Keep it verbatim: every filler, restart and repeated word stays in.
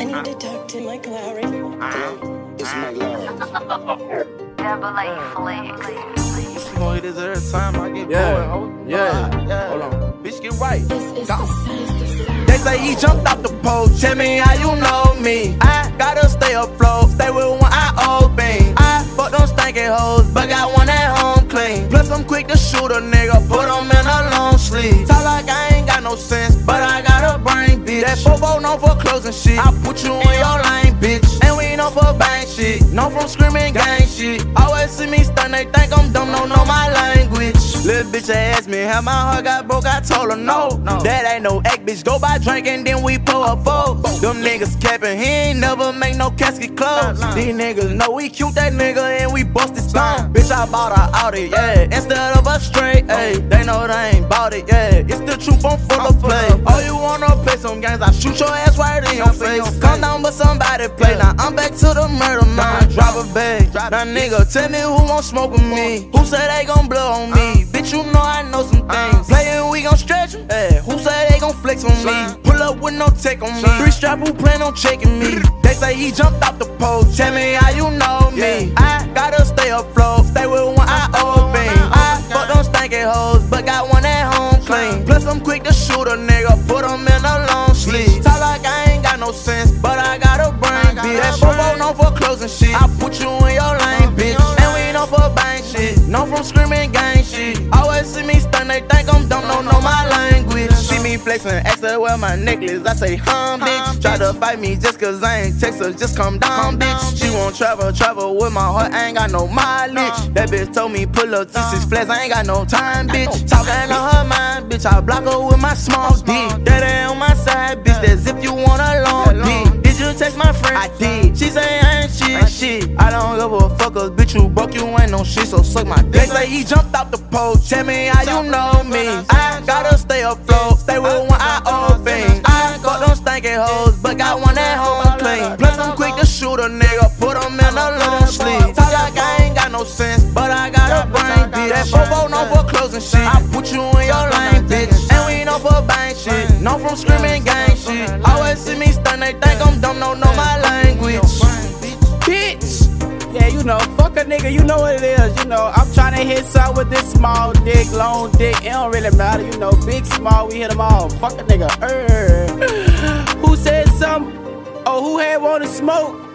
I need to talk to Mike Lowry. It's Mike Lowry. Double A flex. You gon' hit this every time I get Yeah, bored. yeah. yeah. Hold on. Bitch, get right. This is Go. the sound. They say he jumped off the pole. Tell me how you know me. I gotta stay afloat. Stay with one eye open. I fuck them stinking hoes, but got one at home clean. Plus I'm quick to shoot a nigga, put him in a long sleeve. Talk like I ain't got no sense, but I got a brain, bitch. That Bobo known for closing shit. I put you in your lane, bitch. And we know for bang shit. Known from screaming gang shit. Always see me stun, they think I'm dumb, don't know my language. Little bitch asked me how my heart got broke, I told her no, no. That ain't no act, bitch. Go by drinking, then we pull a four. Them niggas capping, he ain't never make no casket close. These niggas know we cute that nigga and we bust his spine. Bitch, I bought a Audi, yeah, instead of a straight, ayy. They know they ain't bought it, yeah. It's the truth, I'm full of play. Oh, you wanna play some games? I shoot your ass right in your face. Come down, but somebody play. Now I'm back to the murder mine. Drop a bag. Now nigga, tell me who won't smoke with me. Who say they gon' blow on me? Bitch, you know I know some things. Playin', we gon' stretch 'em. Yeah. Who say they gon' flex on me? Pull up with no tech on me. Three strap who plan on checking me. They say he jumped off the pole. Tell me how you know me. I gotta stay afloat. Stay with one eye open. I fuck them stinking hoes, but got one at home clean. Plus I'm quick to shoot a nigga, put him in a long sleeve. Talk like I ain't got no sense, but I got a brain, bitch. That Bobo known for closing shit. I put you in your lane, bitch. And we know for bang shit. Known from screaming gang shit. Always see me stun, they think I'm dumb, don't know my language. See me flexing, ask her where my necklace. I say, hum, bitch. Try to fight me just cause I ain't text her, just come down, bitch. She won't travel, travel with my heart, I ain't got no mileage. That bitch told me pull up T six flex, I ain't got no time, bitch. Talking on her mind, bitch, I block her with my small dick. That ain't on my side, bitch, that's if you want a long dick. Did you text my friend? I did. She say I ain't shit, shit. I don't give a fuck, cause bitch, you broke, you ain't no shit, so suck my dick. They say he jumped off the pole, tell me how you know me. I gotta stay afloat, stay with one eye open. I got them stinking hoes, but got one at home clean. Plus I'm quick to shoot a nigga, put him in a long sleeve. Talk like I ain't got no sense, but I got a brain, bitch. That Bobo known for closing shit. I put you in your lane, bitch. And we know for bang shit. Known from screaming gang shit. Always see me stun, they think I'm dumb, don't know my language. Bitch! Yeah, you know, fuck a nigga, you know what it is, you know. I'm tryna hit some with this small dick, long dick, it don't really matter, you know. Big, small, we hit them all. Fuck a nigga, er. Who said something? Oh, who had wanna smoke?